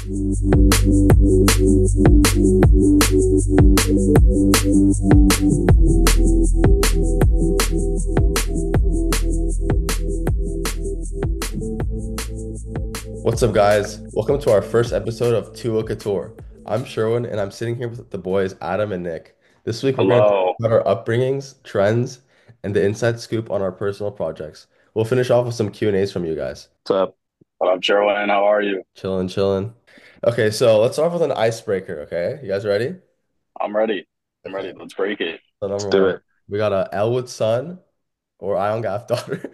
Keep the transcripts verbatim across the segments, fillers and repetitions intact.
What's up, guys? Welcome to our first episode of Tua Couture. I'm Sherwin, and I'm sitting here with the boys Adam and Nick. This week, we're going to talk Hello. about our upbringings, trends, and the inside scoop on our personal projects. We'll finish off with some Q and A's from you guys. What's up? What up, Sherwin? How are you? Chilling, chilling. Okay, so let's start off with an icebreaker, okay? You guys ready? I'm ready. I'm Okay, ready. Let's break it. so Let's number do one, it. we got a Elwood son or Ion Gaff daughter.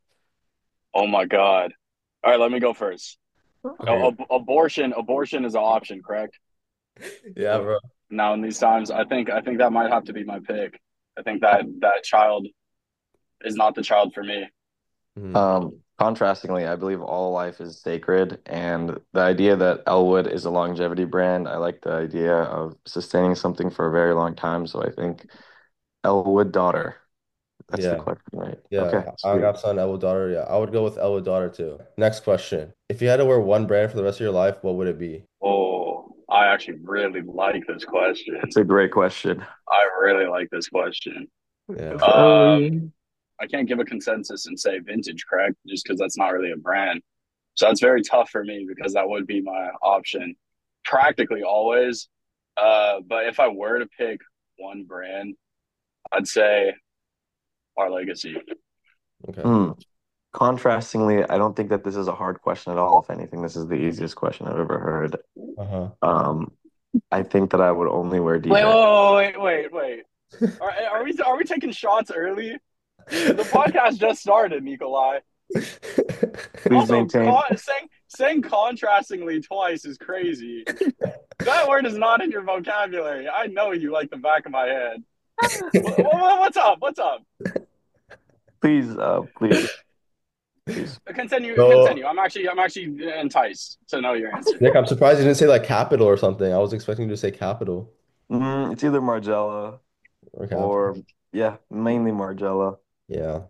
Oh my God. All right, let me go first. Okay, Oh, ab abortion, abortion is an option, correct? yeah, bro. Now in these times, I think I think that might have to be my pick. I think that that child is not the child for me. Mhm. Um, contrastingly, I believe all life is sacred, and the idea that Elwood is a longevity brand, I like the idea of sustaining something for a very long time. So I think Elwood daughter. That's the Yeah. question, right? Okay, Yeah, I sweet. got son, Elwood daughter. Yeah, I would go with Elwood daughter too. Next question. If you had to wear one brand for the rest of your life, what would it be? Oh, I actually really like this That's question. a great question. I really like this question. Yeah. Um, Um, I can't give a consensus and say vintage, correct? Just because that's not really a brand. So that's very tough for me because that would be my option practically always. Uh, but if I were to pick one brand, I'd say our legacy. Okay. hmm. Contrastingly, I don't think that this is a hard question at all. If anything, this is the easiest question I've ever heard. Uh-huh. Um, I think that I would only wear Wait, D J. wait, wait, wait, wait. Are, are we are we taking shots early? The podcast just started, Nikolai. Please Also, maintain. con saying saying contrastingly twice is crazy. That word is not in your vocabulary. I know you like the back of my head. What, what, what's up? What's up? Please, uh, please, please. Continue, So, continue. I'm actually, I'm actually enticed to know your answer. Nick, I'm surprised you didn't say like capital or something. I was expecting you to say capital Mm, it's either Margiela or capital. or yeah, mainly Margiela. Yeah.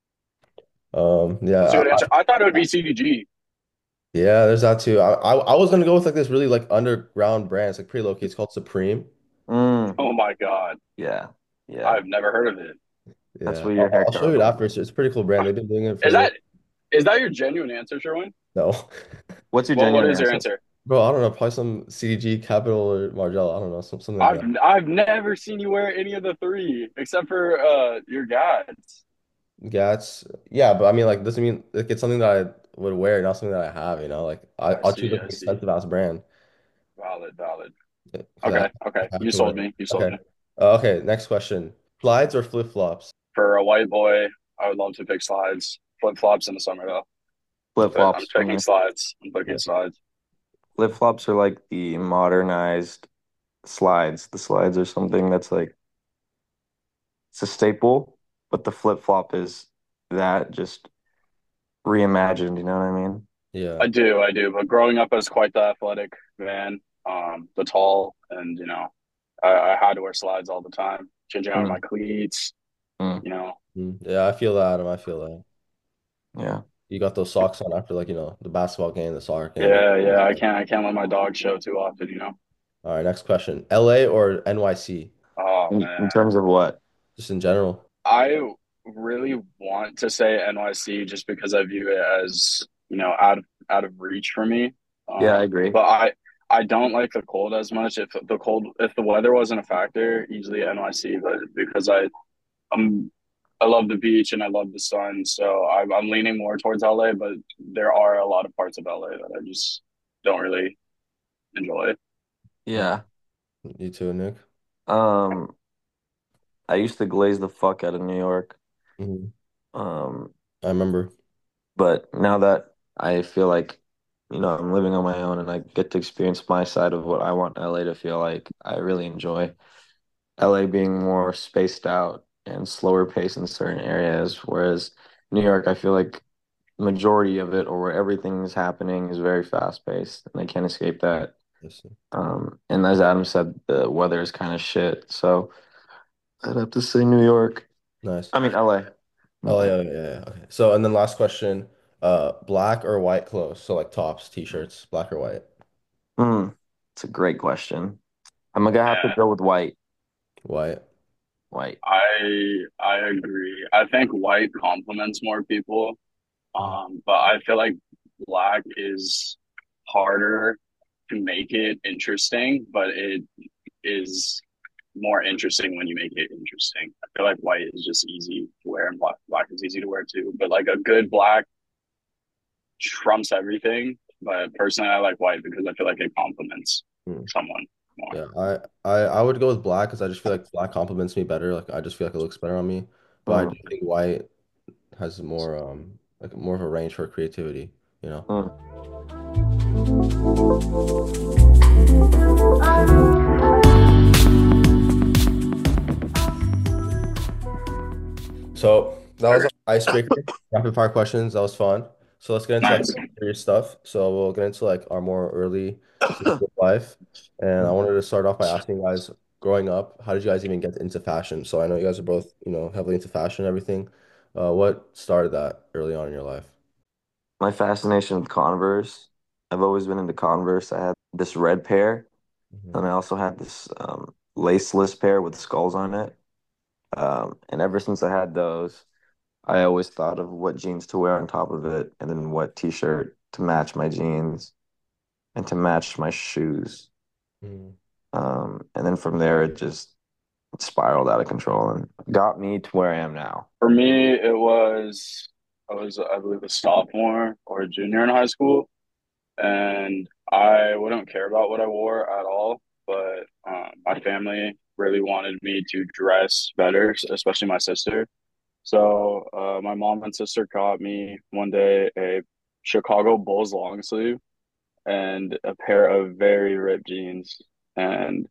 Um, That's a yeah, good I, answer. I thought it would be C D G. yeah, there's that too. I, I I was gonna go with like this really like underground brand. It's like pretty low key. It's called Supreme. Mm, Oh my God, yeah, yeah. I've never heard of it. That's Yeah. what I'll, your I'll show haircut you it reminds after. me. It's, it's a pretty cool brand. They've been doing it Is for that is that your genuine answer, Sherwin? no. What's your Well, what genuine is your answer? answer? Bro, I don't know, probably some C D G, Capital, or Margella. I don't know, some, something like I've that. I've never seen you wear any of the three except for uh your guys. Gats, yeah, but I mean, like, doesn't mean like it's something that I would wear, not something that I have, you know? Like, I, I I'll choose see, like I an see. expensive ass brand Valid, valid. because I, Okay, okay. I have You to wear sold it. me. You sold Okay. me. Uh, okay, next question. Slides or flip-flops? For a white boy, I would love to pick slides, flip flops in the summer though. But I'm Flip-flops for picking me. slides. I'm picking Yeah. slides. Flip-flops are like the modernized slides. The slides are something that's like it's a staple, but the flip-flop is that just reimagined, you know what I mean? Yeah. I do, I do. But growing up as quite the athletic man, um, the tall, and you know, I, I had to wear slides all the time, changing out my Mm, cleats. mm, You know, Mm, yeah, I feel that, Adam. I feel that. yeah. You got those socks on after, like, you know, the basketball game, the soccer game. yeah, yeah. I can't, I can't let my dog show too often. You know. All right, next question. L A or N Y C? Oh In, in man, terms of what? Just in general. I really want to say N Y C just because I view it as you know out of out of reach for me. Yeah, I Um, agree. but I I don't like the cold as much. If the cold, if the weather wasn't a factor, easily N Y C. But because I I'm I love the beach and I love the sun, so I'm I'm leaning more towards L A. But there are a lot of parts of L A that I just don't really enjoy. Mm, Yeah. you too, Nick. Um, I used to glaze the fuck out of New York. Mhm. Um, I remember. but now that I feel like, you know, I'm living on my own and I get to experience my side of what I want L A to feel like, I really enjoy L A being more spaced out and slower paced in certain areas, whereas New York, I feel like majority of it or where everything is happening is very fast paced and they can't escape that. Yes. Um, and as Adam said, the weather is kind of shit. So I'd have to say New York. Nice. I mean L A. My Oh bad. yeah, yeah, yeah. Okay. So and then last question, uh, black or white clothes? So like tops, t-shirts, black or white. Hmm. It's a great question. I'm gonna have to Yeah, go with white. White. White. I I agree. I think white complements more people. Mhm. Um, but I feel like black is harder to make it interesting, but it is more interesting when you make it interesting. I feel like white is just easy to wear and black black is easy to wear too. But like a good black trumps everything. But personally, I like white because I feel like it complements Hmm. someone more. Yeah, I, I I would go with black because I just feel like black compliments me better. Like I just feel like it looks better on me. But I do Hmm. think white has more um like more of a range for creativity, you know. Hmm. So that was an icebreaker, rapid fire questions. That was fun. So let's get into like Nice. serious stuff. So we'll get into like our more early stages of life. And I wanted to start off by asking you guys, growing up, how did you guys even get into fashion? So I know you guys are both, you know, heavily into fashion and everything. Uh, what started that early on in your life? My fascination with Converse. I've always been into Converse. I had this red pair, Mhm. and I also had this um, laceless pair with skulls on it. Um, and ever since I had those, I always thought of what jeans to wear on top of it, and then what t-shirt to match my jeans and to match my shoes. Mhm. Um, and then from there, it just spiraled out of control and got me to where I am now. For me, it was I was I believe a sophomore or a junior in high school, and I wouldn't care about what I wore at all. But um, my family really wanted me to dress better, especially my sister. So uh, my mom and sister got me one day a Chicago Bulls long sleeve and a pair of very ripped jeans, and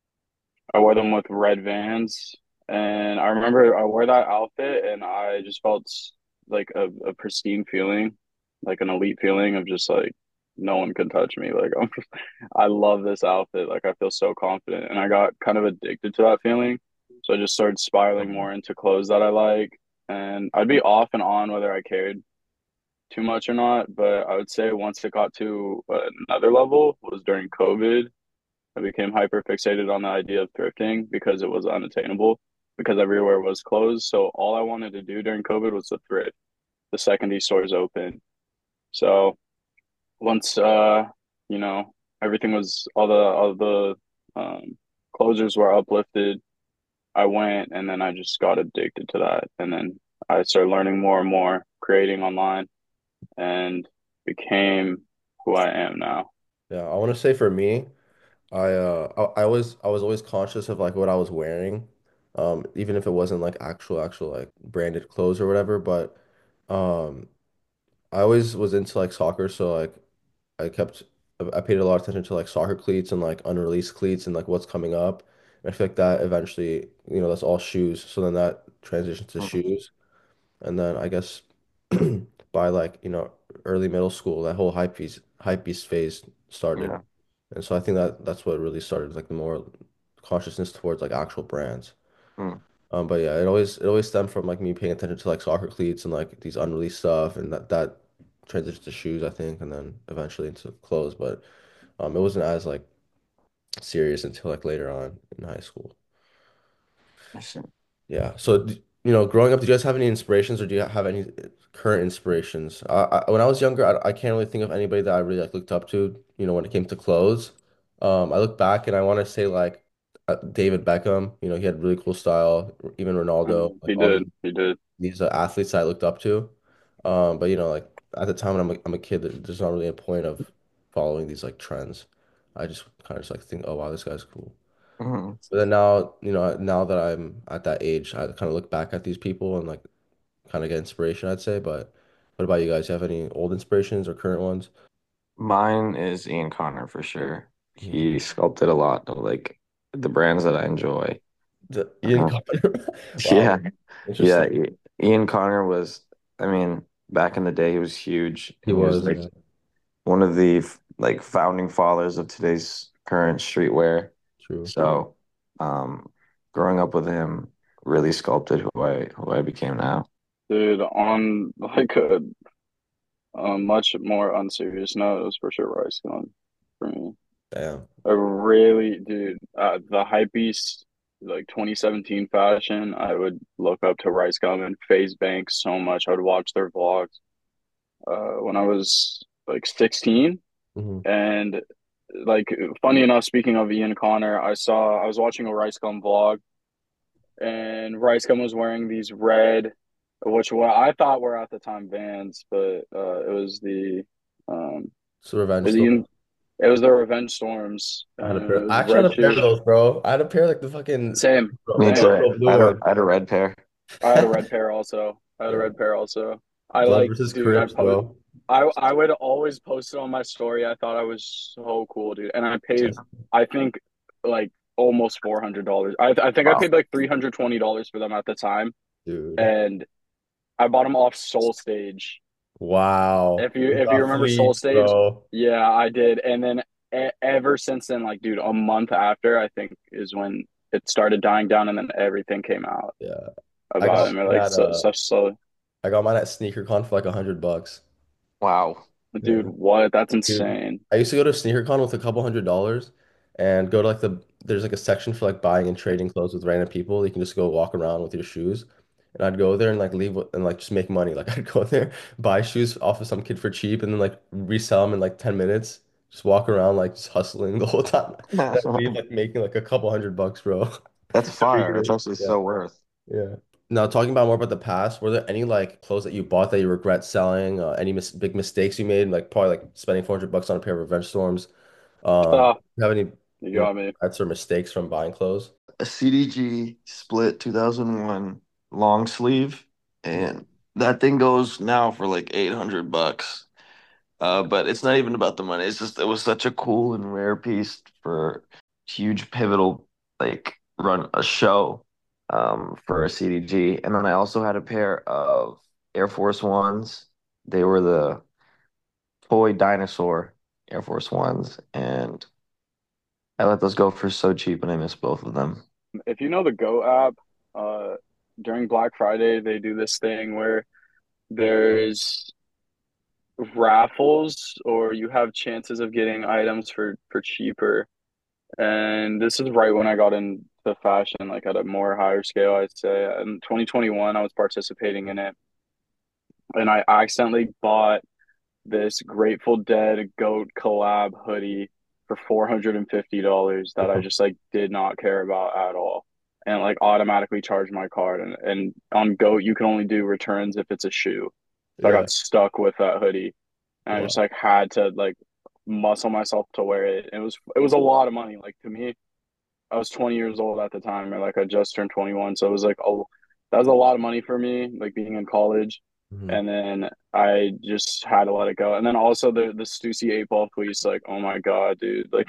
I wore them with red Vans. And I remember I wore that outfit, and I just felt like a, a pristine feeling, like an elite feeling of just like no one can touch me. Like I'm, I love this outfit. Like I feel so confident, and I got kind of addicted to that feeling. So I just started spiraling more into clothes that I like, and I'd be off and on whether I cared too much or not. But I would say once it got to another level was during COVID. I became hyper fixated on the idea of thrifting because it was unattainable because everywhere was closed. So all I wanted to do during COVID was to thrift the second these stores opened. So once uh, you know, everything was all the all the um closures were uplifted, I went and then I just got addicted to that. And then I started learning more and more, creating online and became who I am now. Yeah, I want to say for me, I uh I, I was I was always conscious of like what I was wearing, um, even if it wasn't like actual actual like branded clothes or whatever. But um, I always was into like soccer, so like I kept I paid a lot of attention to like soccer cleats and like unreleased cleats and like what's coming up. And I feel like that eventually, you know, that's all shoes. So then that transitions to Mhm. shoes. And then I guess by like, you know, early middle school, that whole hype beast hype beast phase started. Yeah. And so I think that that's what really started like the more consciousness towards like actual brands. Mm. Um, but yeah, it always it always stemmed from like me paying attention to like soccer cleats and like these unreleased stuff and that that transitioned to shoes, I think, and then eventually into clothes. But um, it wasn't as like serious until like later on in high school. I see. Yeah. So, d- you know, growing up, did you guys have any inspirations or do you have any current inspirations? I, I, when I was younger, I, I can't really think of anybody that I really like looked up to, you know, when it came to clothes. Um, I look back and I want to say like uh, David Beckham, you know, he had really cool style, even Ronaldo, Um, like he all did, these, he did. these uh, athletes I looked up to. Um, but you know, like at the time when I'm a, I'm a kid, there- there's not really a point of following these like trends. I just kind of just like think, oh wow, this guy's cool. Mhm. But then now, you know, now that I'm at that age, I kind of look back at these people and like kind of get inspiration, I'd say. But what about you guys? You have any old inspirations or current ones? Mine is Ian Connor for sure. Mhm. He sculpted a lot of like the brands that I enjoy. The Ian Uh, Connor. Wow, yeah, yeah. interesting. I- Ian Connor was, I mean, back in the day, he was huge, He and he was was, like yeah, one of the like founding fathers of today's current streetwear. true. So, um, growing up with him really sculpted who I who I became now. Dude, on like a, a much more unserious note, it was for sure Rice Gum for me. Damn. I really, dude, uh, the hypebeast, like twenty seventeen fashion, I would look up to Rice Gum and FaZe Bank so much. I would watch their vlogs uh, when I was like sixteen. Hmm. And like, funny enough, speaking of Ian Connor, I saw, I was watching a Rice Gum vlog, and Rice Gum was wearing these red, which what I thought were at the time Vans, but uh, it was the, um, So Revenge it was Story. Ian, it was the Revenge Storms, I had a and it pair. I was actually red had a pair of shoes. those, bro. I had a pair like the fucking Same, Me like too. same. Buffalo I Blue had a one. I had a red pair. I had a red pair also. I had a Yeah. red pair also. I Blood like, versus dude. I Crips, post. bro. I I would always post it on my story. I thought I was so cool, dude. And I paid, I think, like almost four hundred dollars. I I think I Wow. paid like three hundred twenty dollars for them at the time, Dude. and I bought them off Soul Stage. Wow. If you You if you got remember Soul fleeced, Stage, bro. yeah, I did. And then e ever since then, like, dude, a month after, I think is when it started dying down, and then everything came out Yeah. I about got him. Or mine like at so, uh such so, I got mine at SneakerCon for like a hundred bucks. Wow. dude, Yeah. what? That's Dude, insane. I used to go to SneakerCon with a couple hundred dollars and go to like the there's like a section for like buying and trading clothes with random people. You can just go walk around with your shoes. And I'd go there and like leave with- and like just make money. Like I'd go there, buy shoes off of some kid for cheap and then like resell them in like ten minutes. Just walk around like just hustling the whole time. And I'd leave like making like a couple hundred bucks, bro. That's Every fire. That's year. actually Yeah. so worth. Yeah. Now, talking about more about the past, were there any like clothes that you bought that you regret selling? Uh, any mis big mistakes you made? Like probably like spending four hundred bucks on a pair of Revenge Storms. Um, Oh, do you have any, you you know, got me. regrets or mistakes from buying clothes? A C D G split two thousand one long sleeve, and that thing goes now for like eight hundred bucks. Uh, but it's not even about the money. It's just it was such a cool and rare piece for huge pivotal like run a show um for a C D G. And then I also had a pair of Air Force Ones. They were the toy dinosaur Air Force Ones, and I let those go for so cheap, and I miss both of them. If you know the Go app, uh, during Black Friday, they do this thing where there's raffles or you have chances of getting items for for cheaper. And this is right when I got into fashion, like at a more higher scale, I'd say. In twenty twenty-one, I was participating in it, and I accidentally bought this Grateful Dead Goat collab hoodie for four hundred fifty dollars that I just like did not care about at all. And like automatically charged my card. And, and on Goat, you can only do returns if it's a shoe. So I Yeah. got stuck with that hoodie, and I just Wow. like had to like muscle myself to wear it. It was it was a lot of money. Like to me, I was twenty years old at the time, or like I just turned twenty-one. So it was like, oh, that was a lot of money for me, like being in college. Hmm. And then I just had to let it go. And then also the the Stussy eight ball fleece, like, oh my God, dude. Like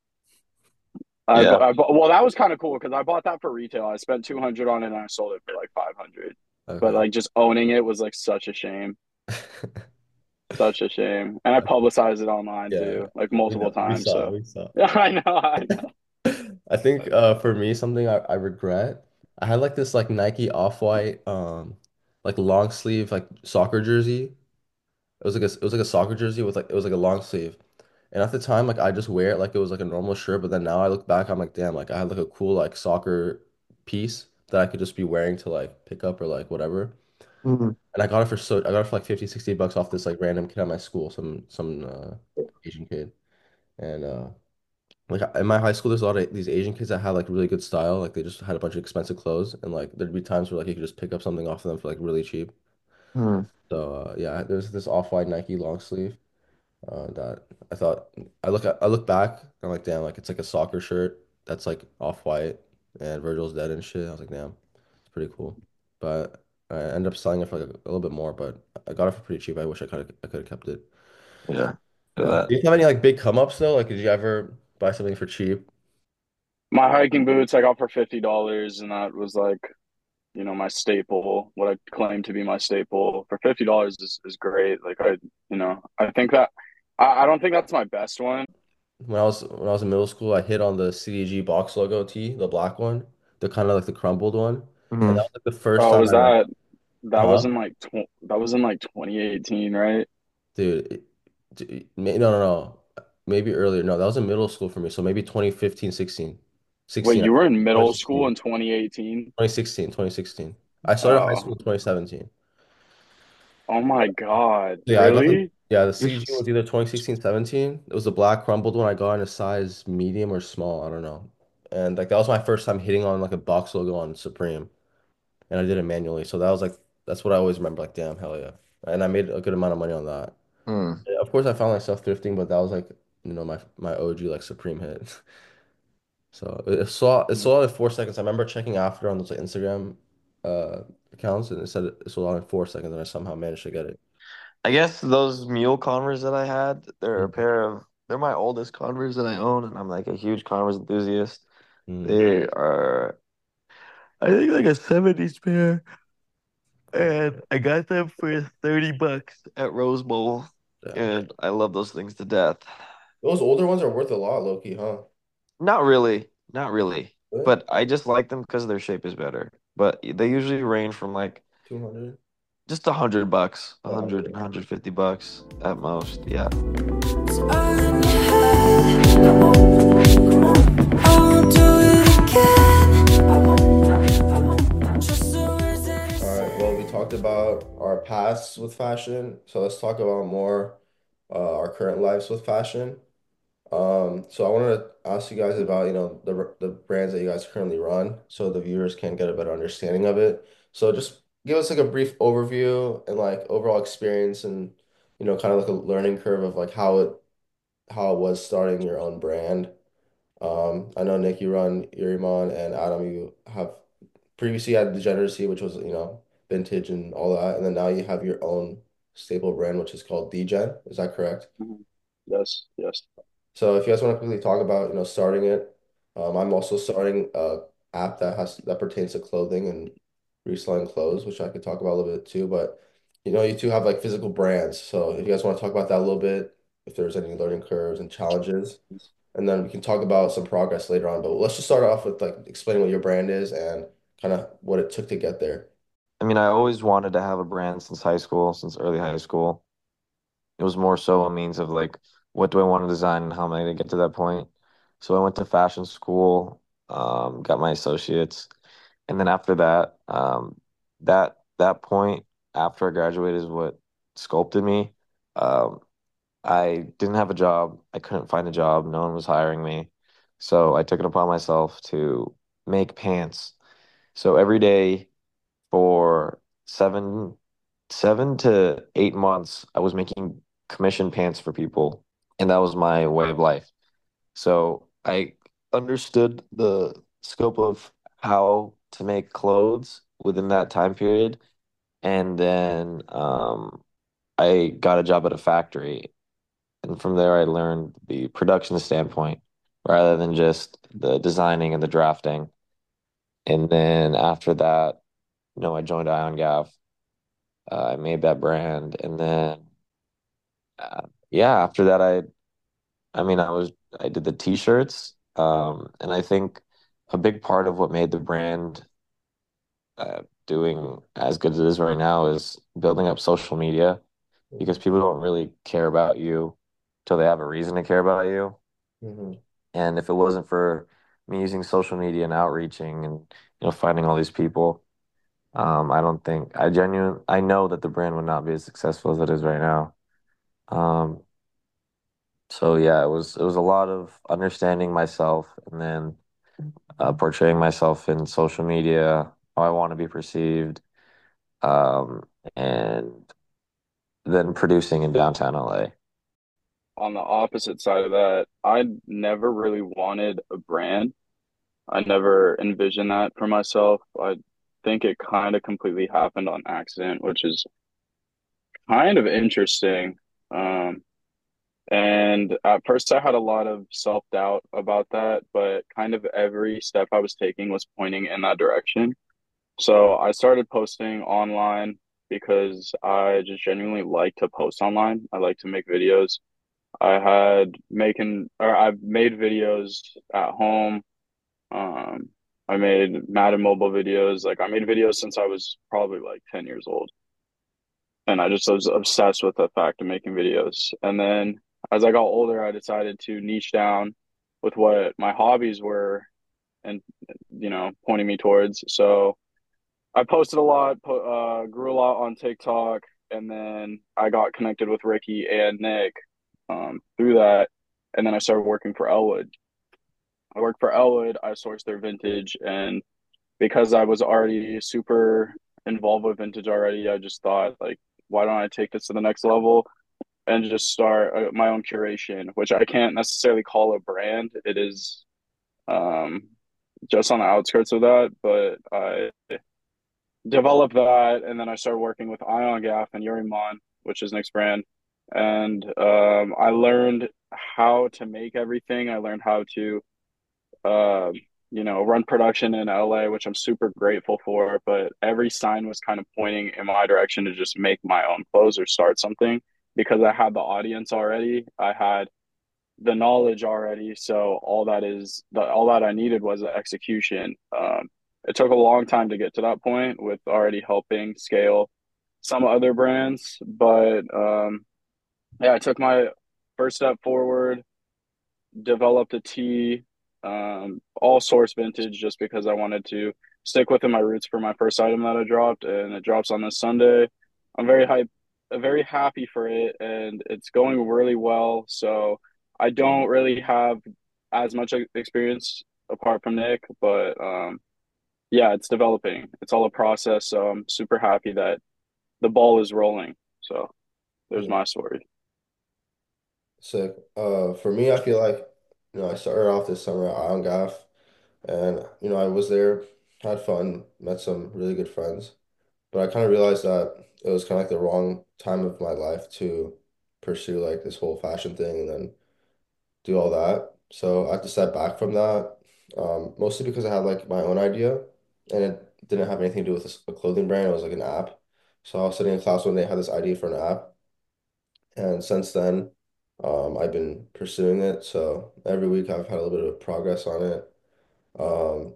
I, bu- Yeah. I bu- well, that was kind of cool because I bought that for retail. I spent two hundred on it and I sold it for like five hundred. But Okay. like just owning it was like such a shame. Such a shame. And I publicized it online Yeah. too, like We multiple know. We times. saw. So We saw. yeah, I know, I know. I think uh for me something I, I regret. I had like this like Nike Off-White um like long sleeve like soccer jersey. It was like a it was like a soccer jersey with like it was like a long sleeve. And at the time, like I just wear it like it was like a normal shirt, but then now I look back, I'm like, damn, like I had like a cool like soccer piece that I could just be wearing to like pick up or like whatever. Mhm. And I got it for so I got it for like fifty, sixty bucks off this like random kid at my school, some some uh Asian kid. And uh like in my high school, there's a lot of these Asian kids that had like really good style. Like they just had a bunch of expensive clothes, and like there'd be times where like you could just pick up something off of them for like really cheap. Mhm. So uh, yeah, there's this off-white Nike long sleeve. Uh, that I thought I look at I look back, I'm like, damn, like it's like a soccer shirt that's like off white and Virgil's dead and shit. I was like, damn, it's pretty cool. But I ended up selling it for like a, little bit more, but I got it for pretty cheap. I wish I could have I could have kept it. Yeah. Do Yeah. that. Do you have any like big come ups though? Like, did you ever buy something for cheap? My hiking boots I got for fifty dollars, and that was like, you know, my staple, what I claim to be my staple. For fifty dollars is, is great. Like I, you know, I think that I, I don't think that's my best one. When I was when I was in middle school, I hit on the C D G box logo tee, the black one, the kind of like the crumbled one, and that Mhm. was like the first Oh, time was I like, that that was huh? in like tw that was in like twenty eighteen, right? Dude, it, d- no, no, no. maybe earlier. No, that was in middle school for me. So maybe twenty fifteen, sixteen. Wait, sixteen, I you were think. in middle school twenty sixteen. in twenty eighteen? twenty sixteen, twenty sixteen. I started high school Oh, in twenty seventeen. oh my God. Yeah, I got the Really? yeah, the C G was either twenty sixteen, seventeen. It was the black crumpled one I got in a size medium or small, I don't know. And like that was my first time hitting on like a box logo on Supreme. And I did it manually. So that was like that's what I always remember, like, damn, hell yeah. And I made a good amount of money on that. Hmm. Yeah, of course I found myself thrifting, but that was like, you know, my my O G like Supreme hit. So it it saw it Mhm. sold out in four seconds. I remember checking after on those like, Instagram uh accounts and it said it sold out in four seconds and I somehow managed to get it. I guess those mule Converse that I had, they're a Mhm. pair of, they're my oldest Converse that I own, and I'm like a huge Converse enthusiast. Mm. They are, I think, like a seventies pair, and I got them for thirty bucks at Rose Bowl, Damn. and I love those things to death. Those older ones are worth a lot, low key, huh? Not really, not really, Really? but I just like them because their shape is better. But they usually range from like two hundred? just a hundred bucks, a Oh, hundred, a one hundred. hundred fifty bucks at most. Yeah. It's all in your head. Come on, come on. I won't do it again. I won't, I won't. Just the words that I All right. Well, we say. talked about our pasts with fashion, so let's talk about more uh, our current lives with fashion. Um, so I wanted to ask you guys about, you know, the the brands that you guys currently run, so the viewers can get a better understanding of it. So just give us like a brief overview and like overall experience and, you know, kind of like a learning curve of like how it how it was starting your own brand. Um, I know Nick, you run Irimon, and Adam, you have previously had Degeneracy, which was, you know, vintage and all that, and then now you have your own staple brand, which is called Degen. Is that correct? Mhm. Yes, yes. So if you guys want to quickly talk about, you know, starting it, um, I'm also starting a app that has that pertains to clothing and reselling clothes, which I could talk about a little bit too. But you know, you two have like physical brands, so if you guys want to talk about that a little bit, if there's any learning curves and challenges, and then we can talk about some progress later on. But let's just start off with like explaining what your brand is and kind of what it took to get there. I mean, I always wanted to have a brand since high school, since early high school. It was more so a means of like, what do I want to design and how am I going to get to that point? So I went to fashion school, um, got my associates, and then after that, um, that that point after I graduated is what sculpted me. Um, I didn't have a job. I couldn't find a job. No one was hiring me. So I took it upon myself to make pants. So every day for seven seven to eight months, I was making commission pants for people, and that was my way of life. So I understood the scope of how to make clothes within that time period, and then um, I got a job at a factory, and from there I learned the production standpoint rather than just the designing and the drafting. And then after that, you know, I joined Ion Gav. Uh, I made that brand, and then uh, yeah, after that, I I mean, I was I did the t-shirts, um, and I think a big part of what made the brand uh, doing as good as it is right now is building up social media because people don't really care about you till they have a reason to care about you. Mm-hmm. And if it wasn't for me using social media and outreaching and you know finding all these people, um, I don't think I genuine I know that the brand would not be as successful as it is right now. Um, so yeah, it was it was a lot of understanding myself and then uh, portraying myself in social media, how I want to be perceived, um, and then producing in downtown L A. On the opposite side of that, I never really wanted a brand. I never envisioned that for myself. I think it kind of completely happened on accident, which is kind of interesting. Um, and at first, I had a lot of self-doubt about that, but kind of every step I was taking was pointing in that direction. So I started posting online because I just genuinely like to post online. I like to make videos. I had making or I've made videos at home. Um, I made Madden mobile videos. Like I made videos since I was probably like ten years old. And I just was obsessed with the fact of making videos. And then as I got older, I decided to niche down with what my hobbies were and, you know, pointing me towards. So I posted a lot, po uh, grew a lot on TikTok, and then I got connected with Ricky and Nick um, through that. And then I started working for Elwood. I worked for Elwood, I sourced their vintage, and because I was already super involved with vintage already, I just thought, like, why don't I take this to the next level and just start uh, my own curation, which I can't necessarily call a brand. It is um, just on the outskirts of that, but I developed that, and then I started working with Ion Gaff and Yurimon, which is Nick's brand. And um, I learned how to make everything. I learned how to uh, you know, run production in L A, which I'm super grateful for. But every sign was kind of pointing in my direction to just make my own clothes or start something because I had the audience already. I had the knowledge already. So all that is the all that I needed was the execution. Um, it took a long time to get to that point with already helping scale some other brands, but um, yeah, I took my first step forward, developed a tee, um, all source vintage, just because I wanted to stick within my roots for my first item that I dropped, and it drops on this Sunday. I'm very hype, very happy for it, and it's going really well. So I don't really have as much experience apart from Nick, but um, yeah, it's developing. It's all a process, so I'm super happy that the ball is rolling. So there's Yeah. my story. Sick. Uh, for me, I feel like, you know, I started off this summer at Ion Gaff, and you know, I was there, had fun, met some really good friends, but I kind of realized that it was kind of like the wrong time of my life to pursue like this whole fashion thing and then do all that. So I had to step back from that, um, mostly because I had like my own idea, and it didn't have anything to do with a clothing brand. It was like an app. So I was sitting in class one day, had this idea for an app. And since then, um, I've been pursuing it. So every week I've had a little bit of progress on it. Um,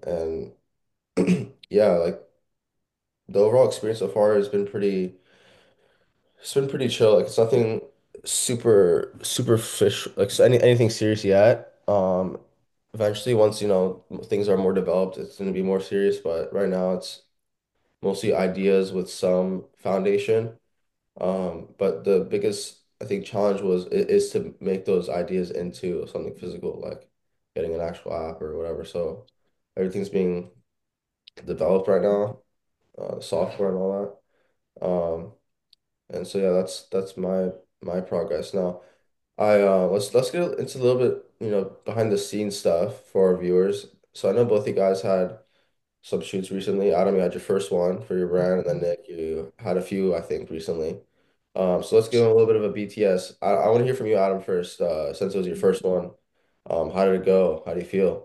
and yeah, like the overall experience so far has been pretty, it's been pretty chill. Like it's nothing super, super fish, like so any, anything serious yet. Um, eventually, once, you know, things are more developed, it's going to be more serious. But right now it's mostly ideas with some foundation. Um, but the biggest, I think, challenge was i- is to make those ideas into something physical, like getting an actual app or whatever. So everything's being developed right now, uh, software and all that. Um, and so yeah, that's that's my my progress now. I uh, let's let's get into a little bit, you know, behind the scenes stuff for our viewers. So I know both you guys had some shoots recently. Adam, you had your first one for your brand, and then Nick, you had a few, I think, recently. Um, so let's give him a little bit of a B T S. I, I want to hear from you, Adam, first, uh, since it was your first one. Um, how did it go? How do you feel?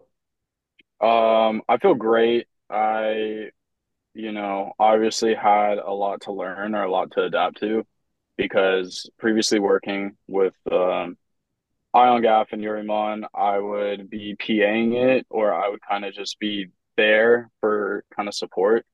Um, I feel great. I, you know, obviously had a lot to learn or a lot to adapt to because previously working with um, Ion Gaff and Yurimon, I would be PAing it or I would kind of just be there for kind of support.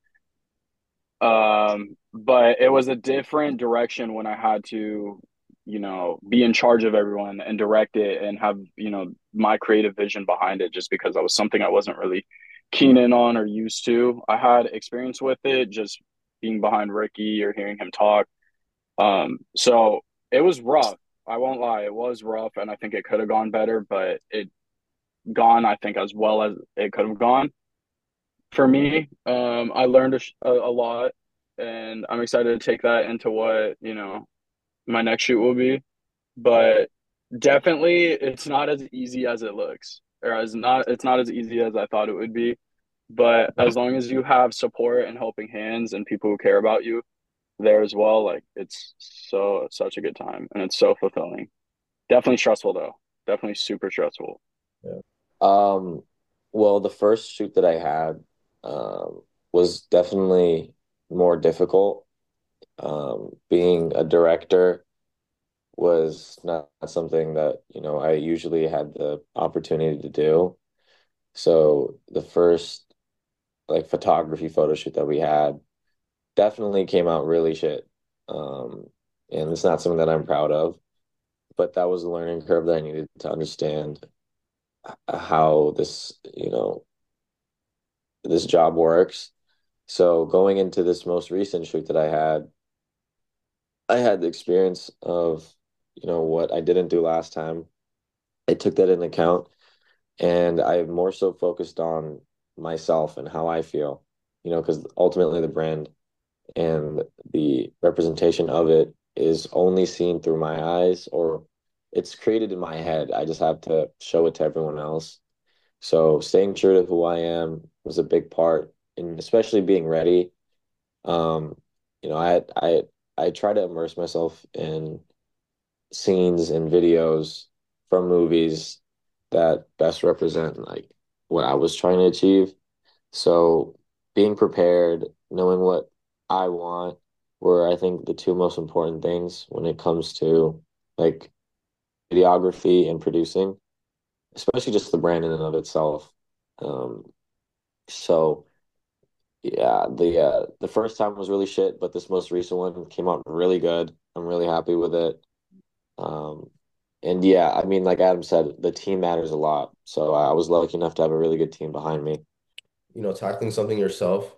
Um, but it was a different direction when I had to, you know, be in charge of everyone and direct it and have, you know, my creative vision behind it just because that was something I wasn't really keen in on or used to. I had experience with it just being behind Ricky or hearing him talk. Um, so it was rough. I won't lie, it was rough and I think it could have gone better, but it gone, I think, as well as it could have gone for me. Um, I learned a, sh- a, a lot, and I'm excited to take that into what, you know, my next shoot will be. But definitely, it's not as easy as it looks, or as not, it's not as easy as I thought it would be. But as long as you have support and helping hands and people who care about you there as well, like it's so such a good time and it's so fulfilling. Definitely stressful though. Definitely super stressful. Yeah. Um, well, the first shoot that I had um, was definitely more difficult. Um, being a director was not something that, you know, I usually had the opportunity to do. So the first like photography photo shoot that we had definitely came out really shit. Um, and it's not something that I'm proud of. but that was a learning curve that I needed to understand how this, you know, this job works. So going into this most recent shoot that I had, I had the experience of, you know, what I didn't do last time. I took that into account and I more so focused on myself and how I feel, you know, because ultimately the brand and the representation of it is only seen through my eyes or it's created in my head. I just have to show it to everyone else. So staying true to who I am was a big part, and especially being ready. Um, you know, I I I try to immerse myself in scenes and videos from movies that best represent like what I was trying to achieve. So being prepared, knowing what I want, were I think the two most important things when it comes to like videography and producing, especially just the brand in and of itself. Um, so yeah, the uh the first time was really shit, but this most recent one came out really good. I'm really happy with it. Um, and yeah, I mean, like Adam said, the team matters a lot. So I was lucky enough to have a really good team behind me. You know, tackling something yourself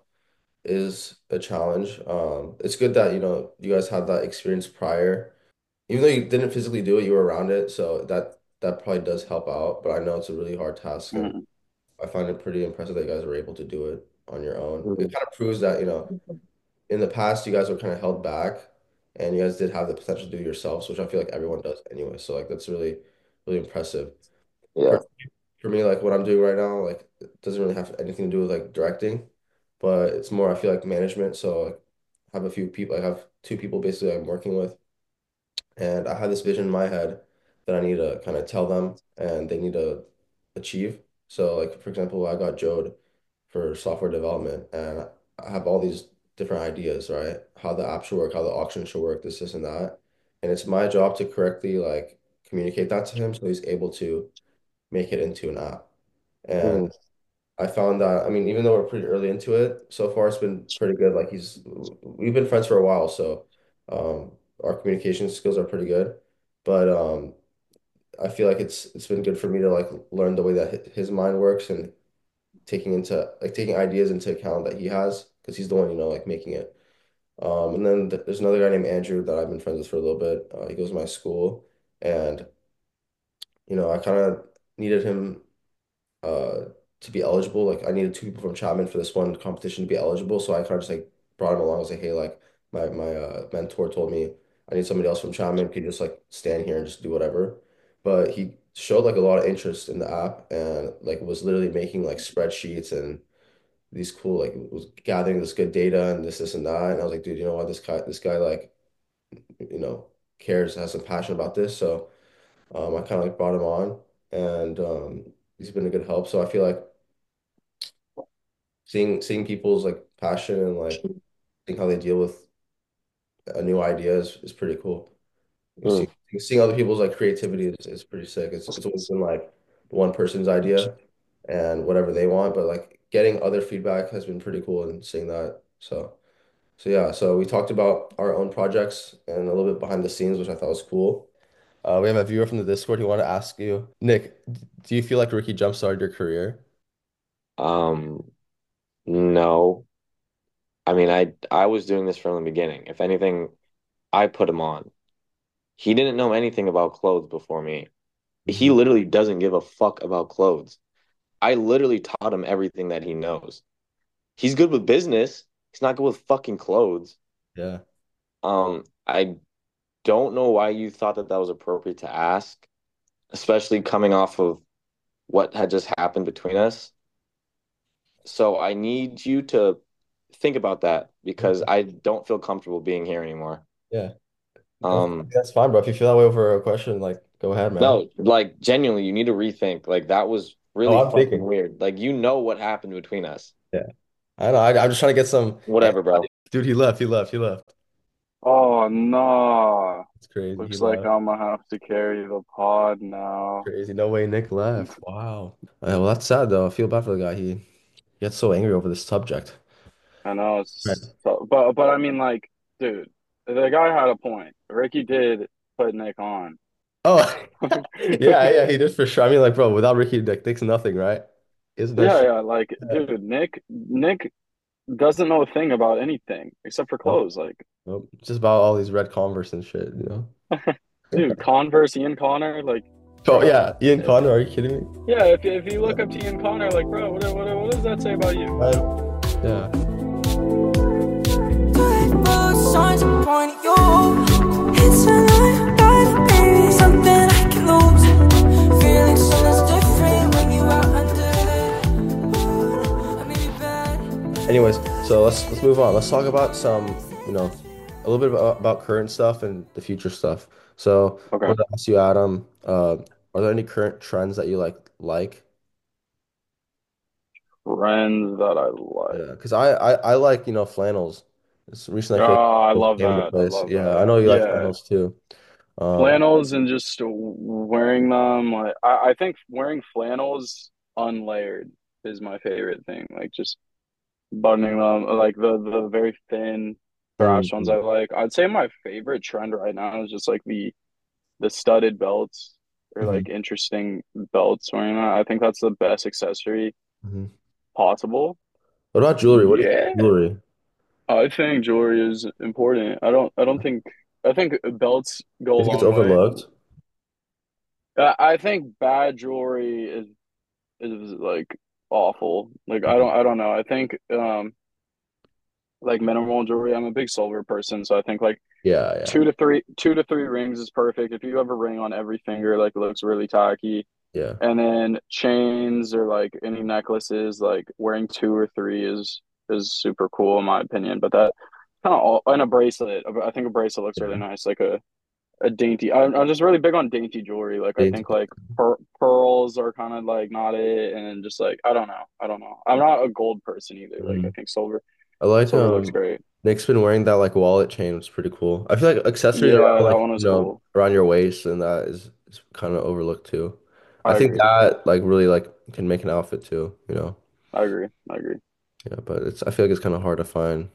is a challenge. Um, it's good that, you know, you guys had that experience prior. Even though you didn't physically do it, you were around it, so that that probably does help out. But I know it's a really hard task, and Mhm. I find it pretty impressive that you guys were able to do it on your own. It Mhm. kind of proves that, you know, in the past you guys were kind of held back, and you guys did have the potential to do it yourselves, which I feel like everyone does anyway. So like that's really, really impressive. Yeah. For for me, like what I'm doing right now, like it doesn't really have anything to do with like directing, but it's more I feel like management. So like, I have a few people, I have two people basically I'm working with. And I had this vision in my head that I need to kind of tell them and they need to achieve. So like for example, I got Jode for software development and I have all these different ideas, right? How the app should work, how the auction should work, this, this, and that. And it's my job to correctly like communicate that to him so he's able to make it into an app. And Mhm. I found that, I mean, even though we're pretty early into it, so far it's been pretty good. Like he's, we've been friends for a while, so um, our communication skills are pretty good. But um, I feel like it's it's been good for me to like learn the way that hi- his mind works and taking into like taking ideas into account that he has because he's the one, you know, like making it. Um, and then th there's another guy named Andrew that I've been friends with for a little bit. Uh, he goes to my school, and you know, I kind of needed him uh to be eligible. Like I needed two people from Chapman for this one competition to be eligible. So I kind of just like brought him along. I was like, hey, like my my uh, mentor told me I need somebody else from Chapman could just like stand here and just do whatever. But he showed like a lot of interest in the app and like was literally making like spreadsheets and these cool like was gathering this good data and this this and that. And I was like, dude, you know what? This guy this guy like you know cares, has some passion about this. So um, I kind of like brought him on and um, he's been a good help. So I feel like seeing seeing people's like passion and like seeing how they deal with a new idea is, is pretty cool. You see, Mm. seeing other people's like creativity is, is pretty sick. It's it's always been like one person's idea and whatever they want, but like getting other feedback has been pretty cool and seeing that. So so yeah, so we talked about our own projects and a little bit behind the scenes, which I thought was cool. Uh, we have a viewer from the Discord who want to ask you, Nick, do you feel like Ricky jump-started your career? Um, no. I mean, I I was doing this from the beginning. If anything, I put him on. He didn't know anything about clothes before me. He Hmm. literally doesn't give a fuck about clothes. I literally taught him everything that he knows. He's good with business. He's not good with fucking clothes. Yeah. Um, I don't know why you thought that that was appropriate to ask, especially coming off of what had just happened between us. So I need you to think about that because Okay. I don't feel comfortable being here anymore. Yeah. That's, Um, that's fine, bro. If you feel that way over a question, like, go ahead, man. no, like genuinely, you need to rethink. Like that was Oh, really I'm fucking thinking. weird. Like you know what happened between us. Yeah. I know. I, I'm just trying to get some. Whatever, bro. Dude, he left. He left. He left. Oh no. It's crazy. He Looks like left. I'm gonna have to carry the pod now. Crazy. No way Nick left. Wow. Uh, well, that's sad, though. I feel bad for the guy. He, he gets so angry over this subject. I know Right. it's so, but but I mean like, dude, the guy had a point. Ricky did put Nick on. Oh, yeah, yeah, he did for sure. I mean, like, bro, without Ricky, like, Nick's nothing, right? Isn't that Yeah, shit? yeah, like Yeah. dude, Nick Nick doesn't know a thing about anything except for Nope, clothes. Like, nope. It's just about all these red Converse and shit, you know? dude, Converse, Ian Connor, like, Oh, bro. yeah, Ian If Connor, are you kidding me? yeah, if if you Yeah, look up to Ian Connor, like, bro, what what what does that say about you? You right? know? Yeah. Both signs are pointing you. It's another body, baby. Something I can lose. Feeling so much different when you out under the moon. I may be bad. Anyways, so let's let's move on. Let's talk about some, you know, a little bit about, about current stuff and the future stuff. So I Okay. want to ask you, Adam, uh, are there any current trends that you like like? Friends that I Yeah, like. because I, I I like, you know, flannels. It's recently I feel Oh, I like love came into that. I place. love Yeah, I that. know you like Yeah. flannels too. Um, Flannels and just wearing them. Like, I, I think wearing flannels unlayered is my favorite thing. Like, just buttoning them, like the the very thin straps ones mhm, I like. I'd say my favorite trend right now is just like the the studded belts or mhm, like interesting belts wearing that. I think that's the best accessory mhm. possible. What about jewelry? What do you think of Yeah. jewelry? I think jewelry is important. I don't I don't think I think belts go You a think it's long way. overlooked? I I think bad jewelry is is like awful. Like I Mhm. don't I don't know. I think um like minimal jewelry. I'm a big silver person, so I think like Yeah, yeah, two to three two to three rings is perfect. If you have a ring on every finger, like it looks really tacky. yeah. And then chains or like any necklaces, like wearing two or three is is super cool in my opinion. But that kind of all and a bracelet. I think a bracelet looks really Yeah. nice, like a a dainty. I'm, I'm just really big on dainty jewelry. Like I Dainty. think like per pearls are kind of like not it, and just like I don't know, I don't know. I'm not a gold person either. Like I Mhm. think silver I like silver looks um great. Nick's been wearing that like wallet chain, which is pretty cool. I feel like accessories Yeah, around that like, one you was know, cool. around your waist and that is, is kind of overlooked too. I I think agree. that like really like can make an outfit too, you know. I agree. I agree. Yeah, but it's I feel like it's kind of hard to find.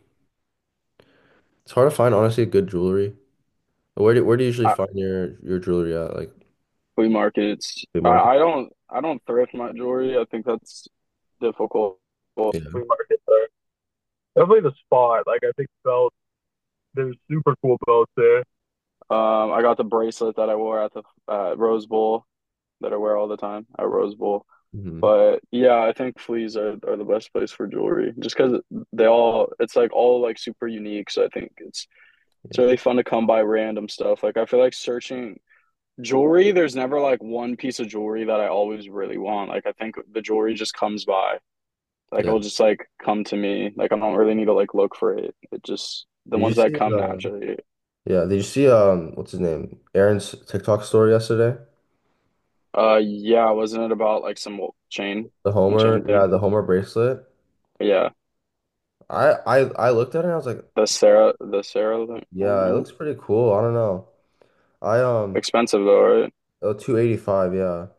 It's hard to find honestly good jewelry. Where do where do you usually I, find your your jewelry at? Like flea markets. flea I, market? I don't I don't thrift my jewelry. I think that's difficult. Yeah. Flea markets are definitely the spot. Like I think belts, there's super cool belts there. Um, I got the bracelet that I wore at the uh, Rose Bowl that I wear all the time at Rose Bowl. Hmm. But yeah, I think fleas are, are the best place for jewelry just because they all it's like all like super unique. So I think it's it's Yeah. really fun to come by random stuff. Like I feel like searching jewelry, there's never like one piece of jewelry that I always really want. Like I think the jewelry just comes by. Like Yeah. it'll just like come to me. Like I don't really need to like look for it. It just the Did you ones that see come uh naturally. yeah, did you see um what's his name? Aaron's TikTok story yesterday? Uh yeah, wasn't it about like some chain, The some Homer, chain yeah, thing? the Homer bracelet. Yeah. I I I looked at it and I was like, The Sarah the Sarah thing. yeah, it Uh, looks pretty cool. I don't know. I um expensive though, right? oh, two eighty-five, yeah.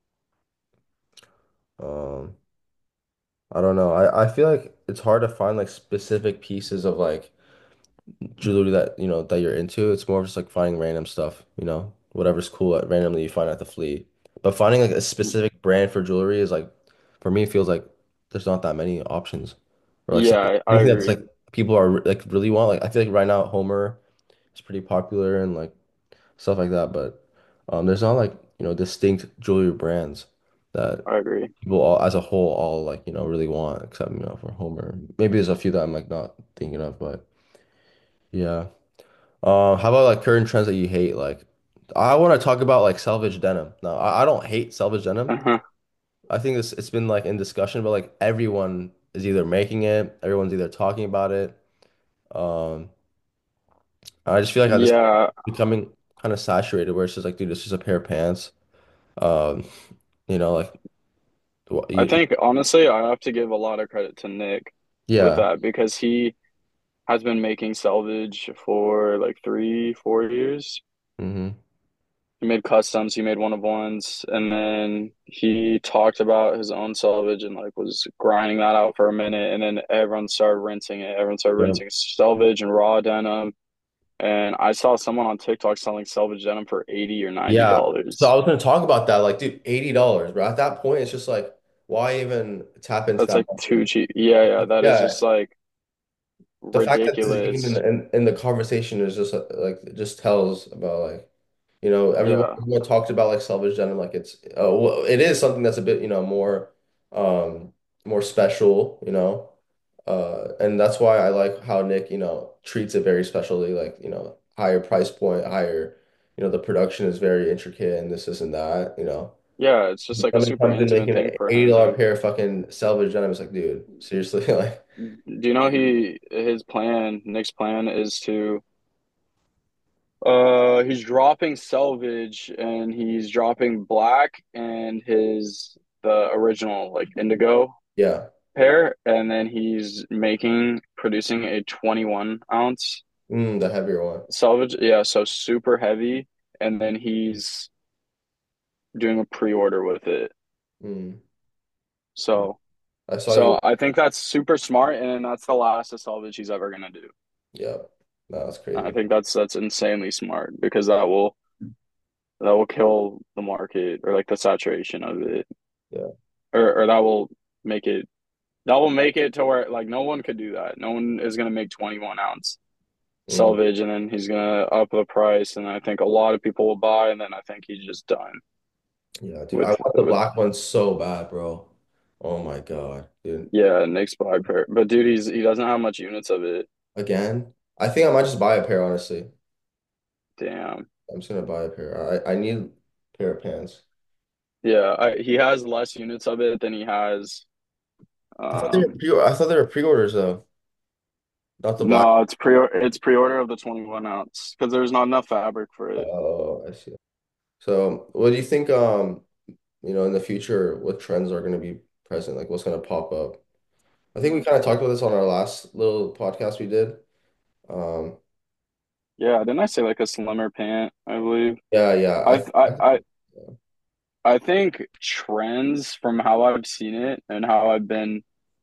Um I don't know. I I feel like it's hard to find like specific pieces of like jewelry that, you know, that you're into. It's more of just like finding random stuff, you know, whatever's cool at randomly you find at the flea. But finding like a specific brand for jewelry is like for me it feels like there's not that many options. Or like something Yeah, I, I anything that's agree. like people are like really want. Like I feel like right now Homer is pretty popular and like stuff like that. But um, there's not like, you know, distinct jewelry brands that I agree. people all as a whole all like, you know, really want, except, you know, for Homer. Maybe there's a few that I'm like not thinking of, but yeah. Uh, how about like current trends that you hate? Like, I want to talk about like salvage denim. No, I, I don't hate salvage denim. Uh-huh. I think it's it's been like in discussion, but like everyone is either making it, everyone's either talking about it. Um, I just feel like this Yeah, becoming kind of saturated, where it's just like, dude, it's just a pair of pants. Um, you know, like what I you, think honestly I have to give a lot of credit to Nick with yeah. that because he has been making salvage for like three, four years. Hmm. He made customs, he made one of ones, and then he talked about his own salvage and like was grinding that out for a minute, and then everyone started rinsing it. Everyone started Yeah. rinsing salvage and raw denim. and I saw someone on TikTok selling salvage denim for eighty or ninety Yeah. So I dollars. was going to talk about that. Like, dude, eighty dollars bro. At that point, it's just like, why even tap into That's that like too market? cheap. Yeah, yeah, that is Yeah. just like The fact that this is even ridiculous. in, in the conversation is just uh, like, it just tells about like, you know, everyone, Yeah, everyone talks about like salvage denim, like it's, uh, well, it is something that's a bit, you know, more, um, more special, you know, uh, and that's why I like how Nick, you know, treats it very specially, like, you know, higher price point, higher, you know, the production is very intricate and this, this and that, you know. yeah, it's just like a Somebody super comes in intimate making thing an for eighty him. dollars pair of fucking salvage denim. It's like, dude, seriously, like, Do you know he his plan, Nick's plan is to uh he's dropping Selvage and he's dropping Black and his the original like Indigo yeah, pair, and then he's making producing a twenty-one ounce mm, the heavier one. Selvage, yeah, so super heavy, and then he's doing a pre-order with it. Mm. So I saw you. so I think that's super smart, and that's the last of Selvage he's ever gonna do. Yeah, no, that's I crazy. think that's that's insanely smart because that will that will kill the market or like the saturation of it, Yeah. or or that will make it that will make it to where like no one could do that. No one is gonna make twenty-one ounce Mm. Selvage, and then he's gonna up the price, and I think a lot of people will buy, and then I think he's just done Yeah, dude, I with want the with black one so bad, bro. Oh my God, dude. yeah, Nick's buy pair. But dude, he's he doesn't have much units of it. Again, I think I might just buy a pair, honestly. Damn. I'm just gonna buy a pair. I, I need a pair of pants. Yeah, I, he has less units of it than he has. I thought they were Um, pre I thought they were pre-orders though, not the black. no, it's pre it's pre-order of the twenty-one ounce because there's not enough fabric for it. Oh, I see. So, what do you think, um, you know, in the future, what trends are going to be present? Like, what's going to pop up? I think we kind of talked about this on our last little podcast we did. Um, Yeah, didn't I say like a slimmer pant, I believe? yeah, yeah. I, I th I I I I think trends from how I've seen it and how I've been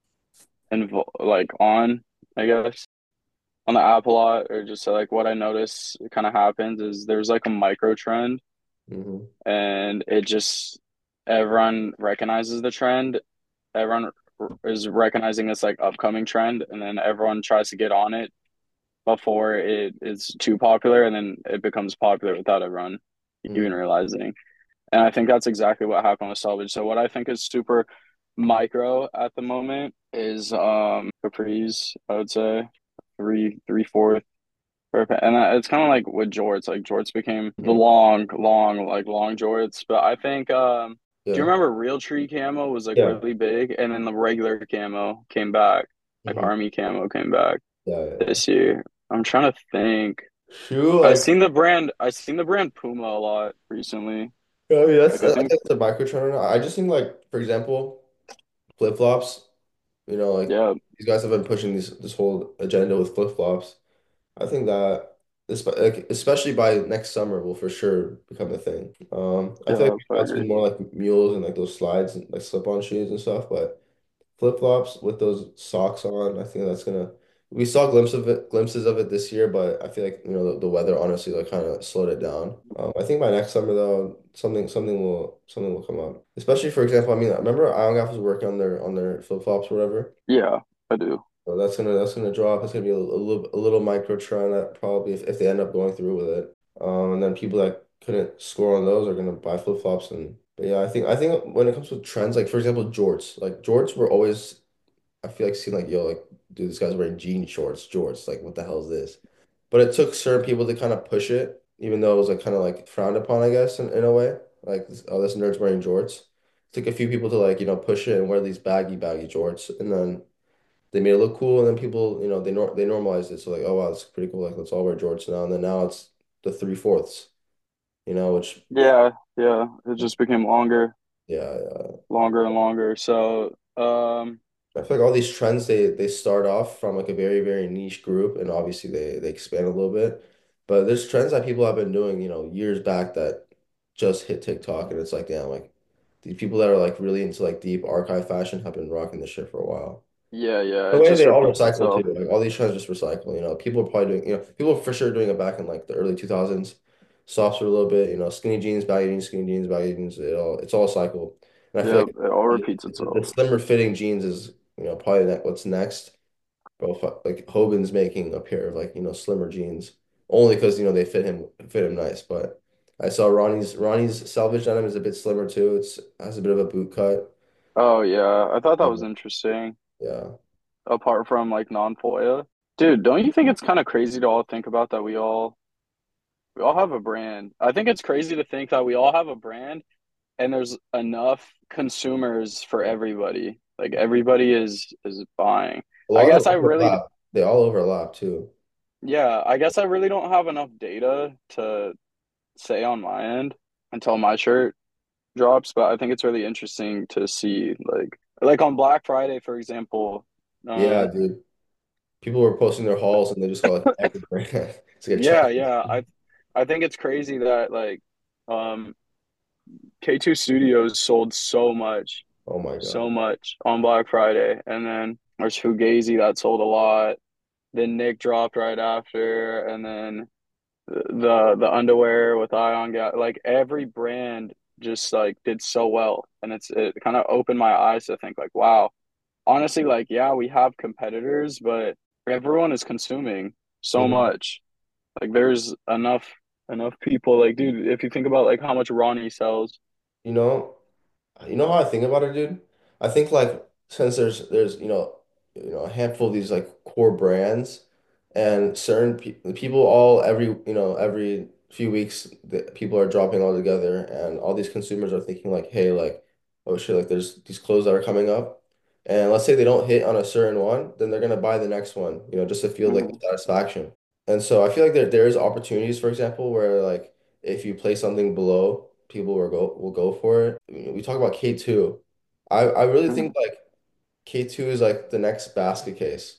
invo like on, I guess, on the app a lot, or just like what I notice kind of happens is there's like a micro trend, hmm and it just everyone recognizes the trend. Everyone is recognizing this like upcoming trend, and then everyone tries to get on it before it is too popular, and then it becomes popular without everyone even realizing. And I think that's exactly what happened with Salvage. So what I think is super micro at the moment is um capris, I would say three three fourth perfect. And it's kind of like with jorts. Like jorts became the hmm long, long, like long jorts. But I think um do you Yeah, remember Real Tree camo was like yeah, really big, and then the regular camo came back, like hmm army camo came back yeah, yeah, yeah. this year. I'm trying to think. Shoe, I like, seen the brand I seen the brand Puma a lot recently. oh yeah, that's Like I I think think the micro trend. I just think, like, for example, flip-flops. You know, like yeah, these guys have been pushing this this whole agenda with flip-flops. I think that this, like, especially by next summer, will for sure become a thing. Um, I feel like yeah, we've I now agree. seen more like mules and like those slides and like slip-on shoes and stuff, but flip-flops with those socks on, I think that's gonna. We saw glimpses of it, glimpses of it this year, but I feel like you know the, the weather honestly like kind of slowed it down. Um, I think by next summer though, something something will something will come up. Especially for example, I mean, I remember Ion Gaff was working on their on their flip-flops or whatever. Yeah, I do. So that's gonna that's gonna drop. It's gonna be a, a little a little micro trend that probably if, if they end up going through with it. Um, and then people that couldn't score on those are gonna buy flip flops and but yeah, I think I think when it comes to trends, like for example, jorts, like jorts were always I feel like seeing like yo like dude this guy's wearing jean shorts, jorts, like what the hell is this? But it took certain people to kind of push it, even though it was like kind of like frowned upon, I guess, in, in a way. Like oh this nerd's wearing jorts. It took a few people to like you know push it and wear these baggy baggy jorts, and then they made it look cool, and then people, you know, they nor they normalized it. So like, oh wow, that's pretty cool. Like, let's all wear jorts now. And then now it's the three fourths, you know, which Yeah, yeah. It just became longer, yeah, yeah. longer and longer. So um I feel like all these trends they they start off from like a very very niche group, and obviously they they expand a little bit. But there's trends that people have been doing, you know, years back that just hit TikTok, and it's like, damn, like these people that are like really into like deep archive fashion have been rocking this shit for a while. Yeah, yeah, The it way just they all repeats recycle itself. too, like all these trends just recycle. You know, people are probably doing, you know, people are for sure doing it back in like the early two thousands, softer a little bit. You know, skinny jeans, baggy jeans, skinny jeans, baggy jeans. It all it's all a cycle, and I feel Yeah, like it all the, repeats the itself. slimmer fitting jeans is you know probably that what's next. But like Hogan's making a pair of like you know slimmer jeans only because you know they fit him fit him nice. But I saw Ronnie's Ronnie's salvage denim is a bit slimmer too. It's has a bit of a boot cut. Oh yeah, I thought that was Um, interesting. yeah, Apart from like non-Foya, dude, don't you think it's kind of crazy to all think about that we all we all have a brand? I think it's crazy to think that we all have a brand and there's enough consumers for everybody. Like everybody is is buying. a I lot of guess I them really, overlap. They all overlap too. yeah, I guess I really don't have enough data to say on my end until my shirt drops, but I think it's really interesting to see like like on Black Friday, for example. Yeah, Um, dude. People were posting their hauls and they just got like every brand to get yeah, checked. yeah, I I think it's crazy that like um K two Studios sold so much, Oh my so God. much on Black Friday, and then there's Fugazi that sold a lot. Then Nick dropped right after, and then the the underwear with Ion got like every brand just like did so well, and it's it kind of opened my eyes to think like, wow, honestly, like yeah, we have competitors, but everyone is consuming so Mhm. much. Like there's enough enough people. Like dude, if you think about like how much Ronnie sells. You know, you know how I think about it, dude? I think like since there's there's you know you know a handful of these like core brands and certain pe people all every you know every few weeks the people are dropping all together and all these consumers are thinking like hey like oh shit like there's these clothes that are coming up and let's say they don't hit on a certain one then they're gonna buy the next one you know just to feel like the Mhm. satisfaction and so I feel like there there is opportunities for example where like if you play something below people will go will go for it. You know, we talk about K two. I I really think Mhm. like K two is like the next basket case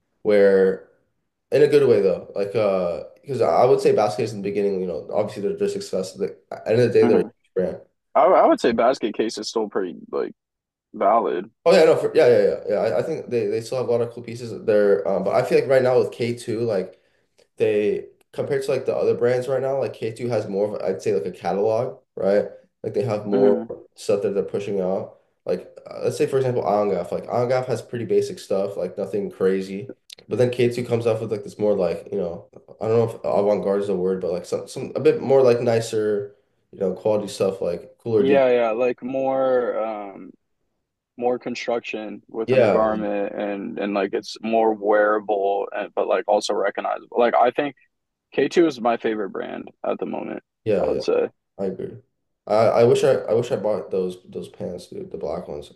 where in a good way though. Like uh because I would say basket case in the beginning, you know, obviously they're, they're successful. Like, at the end of the day they're a Mhm. huge brand. I I would say basket case is still pretty like valid. Oh yeah, no, for, yeah, yeah, yeah, yeah. I, I think they, they still have a lot of cool pieces there. Um, but I feel like right now with K two, like they compared to like the other brands right now, like K two has more of, a- I'd say like a catalog, right? Like they have more Mhm. stuff that they're pushing out. Like uh, let's say for example, Angaf. Like Angaf has pretty basic stuff, like nothing crazy. But then K two comes up with like this more like, you know, I don't know if avant-garde is a word, but like some some a bit more like nicer, you know, quality stuff, like cooler Yeah, detail. yeah, like more um more construction within the Yeah, garment and and like it's more wearable and but like also recognizable. Like I think K two is my favorite brand at the moment, I yeah, would yeah. say. I agree. I I wish I I wish I bought those those pants, dude, the black ones.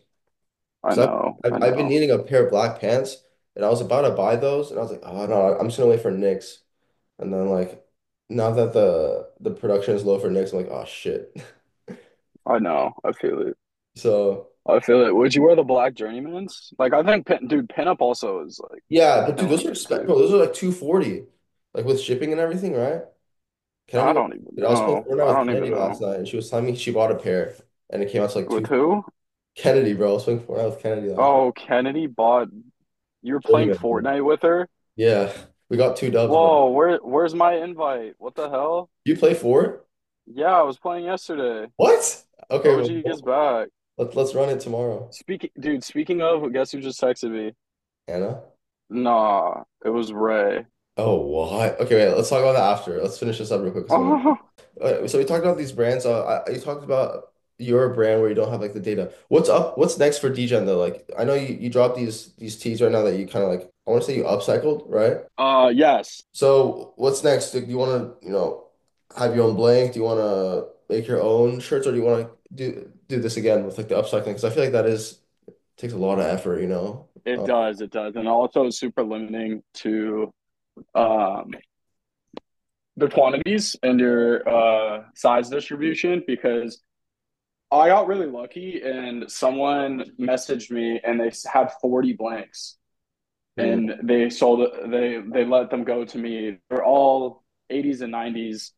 I Because know, I've, I I've I've been know. needing a pair of black pants, and I was about to buy those, and I was like, oh no, I'm just gonna wait for Knicks. And then like now that the the production is low for Knicks, I'm like, oh shit. I know. I feel it. So I feel it. Would you wear the black journeymans? Like I think pin, dude, pinup also is like yeah, but dude, those killing are it expensive, too. bro. Those are like two forty, like with shipping and everything, right? I Kennedy, don't even dude, I was playing know. Fortnite I with don't even Kennedy last know. night, and she was telling me she bought a pair, and it came out to like With two. who? Kennedy, bro, I was playing Fortnite with Kennedy last night. Oh, Kennedy bought you were playing Journeyman, dude. Fortnite with her? Yeah, we got two dubs, bro. Whoa, where where's my invite? What the hell? You play Fort? Yeah, I was playing yesterday. What? Okay, O G gets well, back. let's let's run it tomorrow. Speaking, dude, speaking of, guess who just texted me? Anna? Nah, it was Ray. Oh, what? Okay, wait, let's talk about that after. Let's finish this up real quick. 'Cause I'm Oh, gonna... uh, so we talked about these brands. Uh, I, you talked about your brand where you don't have like the data. What's up? What's next for D Gen though? Like, I know you, you dropped these these teas right now that you kind of like. I want to say you upcycled, right? uh, yes. So what's next? Do you want to, you know, have your own blank? Do you want to make your own shirts, or do you want to do do this again with like the upcycling? Because I feel like that is takes a lot of effort, you know. It Uh, does, it does. And also it's super limiting to um the quantities and your uh size distribution because I got really lucky and someone messaged me and they had forty blanks mm, and they sold it they they let them go to me. They're all eighties and nineties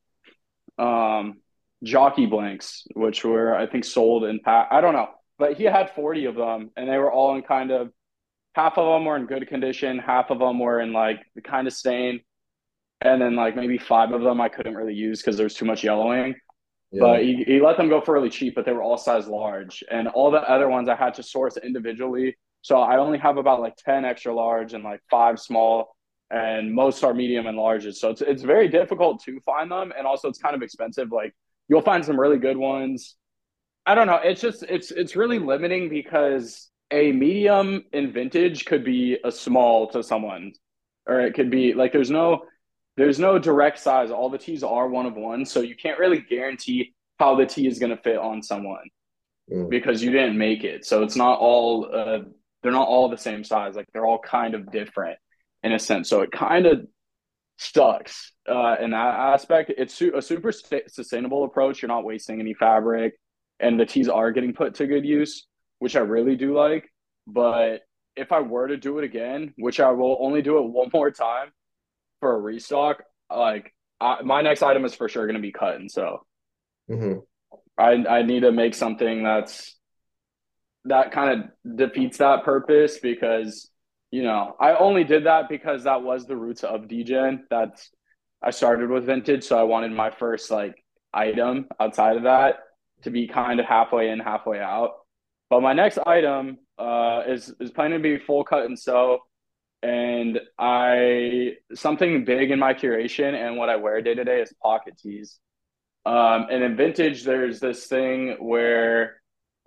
um jockey blanks, which were I think sold in pack. I don't know. But he had forty of them and they were all in kind of half of them were in good condition, half of them were in like the kind of stain, and then like maybe five of them I couldn't really use because there was too much yellowing. Yeah. But he, he let them go for really cheap, but they were all size large. And all the other ones I had to source individually. So I only have about like ten extra large and like five small, and most are medium and larges. So it's it's very difficult to find them. And also it's kind of expensive. Like you'll find some really good ones. I don't know. It's just it's it's really limiting because a medium in vintage could be a small to someone, or it could be like there's no there's no direct size. All the tees are one of one, so you can't really guarantee how the tee is going to fit on someone Mm. because you didn't make it. So it's not all uh, they're not all the same size. Like they're all kind of different in a sense. So it kind of sucks uh, in that aspect. It's su- a super st- sustainable approach. You're not wasting any fabric, and the tees are getting put to good use, which I really do like. But if I were to do it again, which I will only do it one more time for a restock, like I, my next item is for sure going to be cut. And so Hmm. I I need to make something that's that kind of defeats that purpose because you know I only did that because that was the roots of degen. That's I started with vintage, so I wanted my first like item outside of that to be kind of halfway in, halfway out. But my next item uh, is is planning to be full cut and sew, and I something big in my curation and what I wear day to day is pocket tees. Um, and in vintage, there's this thing where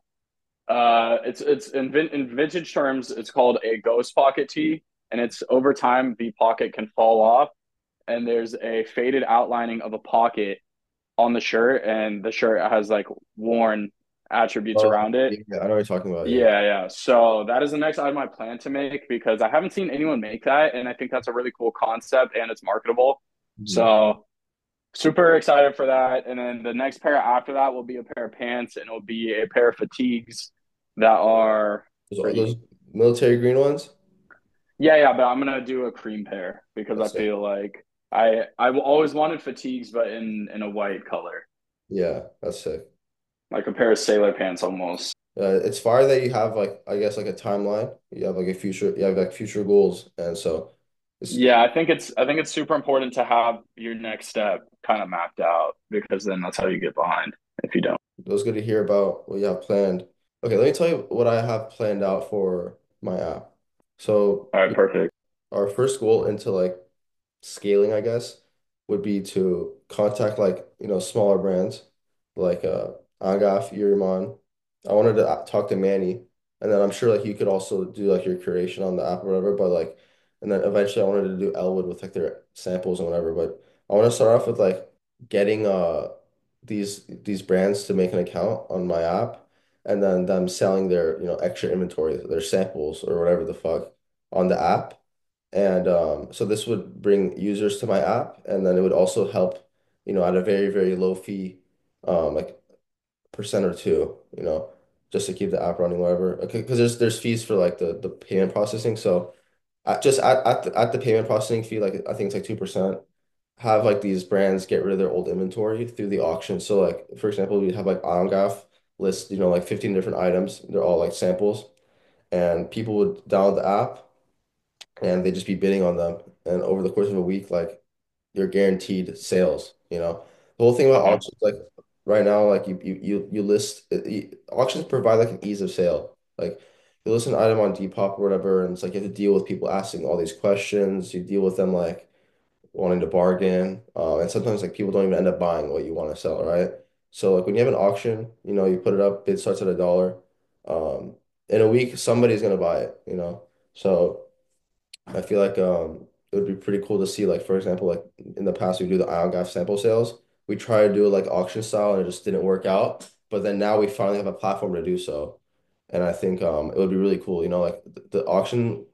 uh, it's it's in, vin- in vintage terms, it's called a ghost pocket tee, and it's over time the pocket can fall off, and there's a faded outlining of a pocket on the shirt, and the shirt has like worn attributes Oh, around it. yeah, I know what you're talking about. Yeah. Yeah, yeah. So that is the next item I plan to make because I haven't seen anyone make that, and I think that's a really cool concept and it's marketable. Mhm. So super excited for that. And then the next pair after that will be a pair of pants, and it'll be a pair of fatigues that are Those, are those pretty. military green ones? Yeah, yeah. But I'm gonna do a cream pair because I That's it. feel like I I've always wanted fatigues, but in in a white color, Yeah, that's sick. like a pair of sailor pants almost. Uh, it's fire that you have like I guess like a timeline. You have like a future. You have like future goals, and so it's Yeah, I think it's I think it's super important to have your next step kind of mapped out because then that's how you get behind if you don't. it was good to hear about what you have planned. Okay, let me tell you what I have planned out for my app. So All right, perfect. our first goal into like scaling, I guess, would be to contact like, you know, smaller brands like uh Agaf, Yuriman. I wanted to uh, talk to Manny, and then I'm sure like you could also do like your curation on the app or whatever, but like and then eventually I wanted to do Elwood with like their samples and whatever. But I want to start off with like getting uh these these brands to make an account on my app and then them selling their, you know, extra inventory, their samples or whatever the fuck on the app. And um, so this would bring users to my app, and then it would also help, you know, at a very, very low fee, um, like percent or two, you know, just to keep the app running, whatever. Okay, because there's there's fees for like the the payment processing. So at, just at at the, at the payment processing fee, like I think it's like two percent. Have like these brands get rid of their old inventory through the auction. So like for example, we have like OnGraph list, you know, like fifteen different items. They're all like samples, and people would download the app and they just be bidding on them. And over the course of a week, like you're guaranteed sales, you know. The whole thing about Uh-huh. auctions, like right now, like you you you, you list you, auctions provide like an ease of sale. Like you list an item on Depop or whatever, and it's like you have to deal with people asking all these questions. You deal with them like wanting to bargain. Uh, and sometimes like people don't even end up buying what you want to sell, right? So like when you have an auction, you know, you put it up, bid starts at a dollar. Um, in a week, somebody's gonna buy it, you know. So I feel like um it would be pretty cool to see like for example like in the past we do the ion gas sample sales. We try to do it like auction style and it just didn't work out. But then now we finally have a platform to do so. And I think um it would be really cool, you know, like the, the auction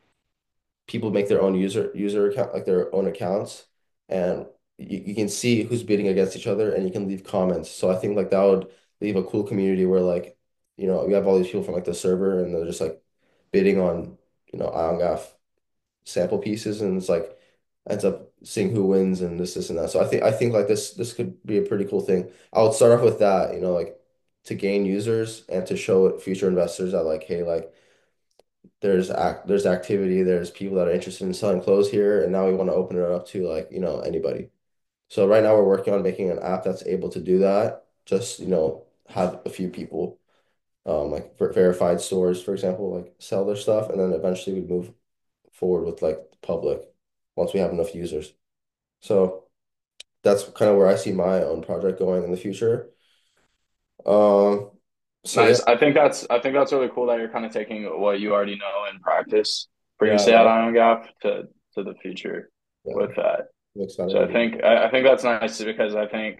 people make their own user user account like their own accounts and you, you can see who's bidding against each other and you can leave comments. So I think like that would leave a cool community where like, you know, you have all these people from like the server and they're just like bidding on, you know, IonGAF sample pieces and it's like ends up seeing who wins and this, this and that. So I think I think like this this could be a pretty cool thing. I would start off with that, you know, like to gain users and to show future investors that like, hey, like there's act there's activity, there's people that are interested in selling clothes here, and now we want to open it up to like, you know, anybody. So right now we're working on making an app that's able to do that. Just, you know, have a few people, um, like ver verified stores, for example, like sell their stuff, and then eventually we move forward with like the public once we have enough users. So that's kind of where I see my own project going in the future. Um, so yeah, Nice. I think that's I think that's really cool that you're kind of taking what you already know and practice yeah, previously at yeah, Iron Gap to to the future yeah. with that. I'm excited So I about it. think I, I think that's nice because I think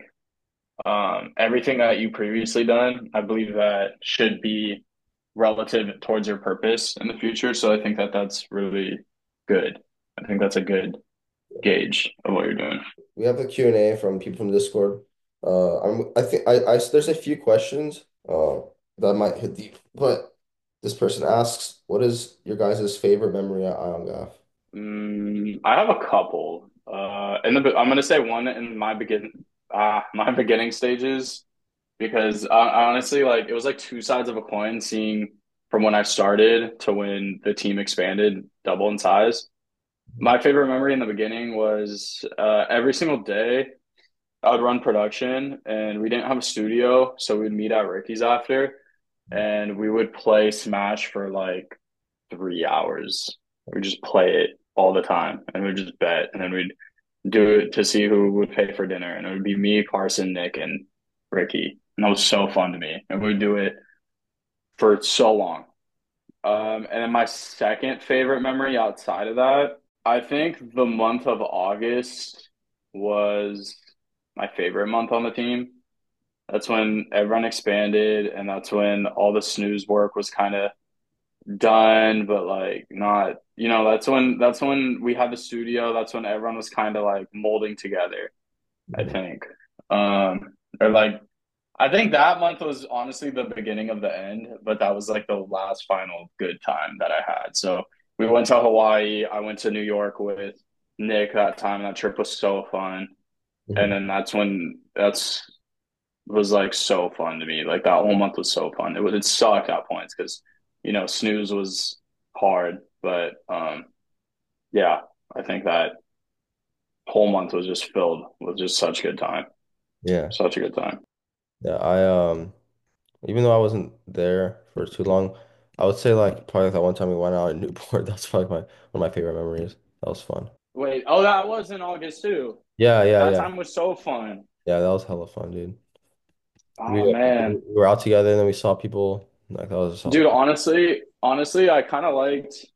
um, everything that you previously done, I believe that should be relative towards your purpose in the future. So I think that that's really good. I think that's a good gauge of what you're doing. We have a Q and A from people from Discord. Uh, I'm, I think I, I, there's a few questions uh, that might hit deep, but this person asks, what is your guys' favorite memory at IonGAF? Mm, I have a couple. Uh, in the I'm gonna say one in my begin uh, my beginning stages because I, I honestly like it was like two sides of a coin seeing from when I started to when the team expanded double in size. My favorite memory in the beginning was uh, every single day I would run production and we didn't have a studio, so we'd meet at Ricky's after and we would play Smash for like three hours. We just play it all the time and we'd just bet and then we'd do it to see who would pay for dinner. And it would be me, Carson, Nick, and Ricky. And that was so fun to me. And we'd do it for so long. Um, and then my second favorite memory outside of that, I think the month of August was my favorite month on the team. That's when everyone expanded, and that's when all the snooze work was kind of done, but like not, you know, that's when that's when we had the studio. That's when everyone was kind of like molding together, I Mhm. think. Um, or like I think that month was honestly the beginning of the end, but that was like the last final good time that I had. So we went to Hawaii. I went to New York with Nick that time. That trip was so fun. And Mhm. then that's when that's was like so fun to me. Like that whole month was so fun. It would it sucked at points because you know snooze was hard, but um yeah, I think that whole month was just filled with just such good time, Yeah. such a good time. Yeah. I, um, even though I wasn't there for too long, I would say like probably like that one time we went out in Newport. That's probably my one of my favorite memories. That was fun. Wait, oh, that was in August too. Yeah, yeah, That yeah. time was so fun. Yeah, that was hella fun, dude. We, Oh we man, were out together and then we saw people like that was just hella dude. fun. Honestly, honestly, I kind of liked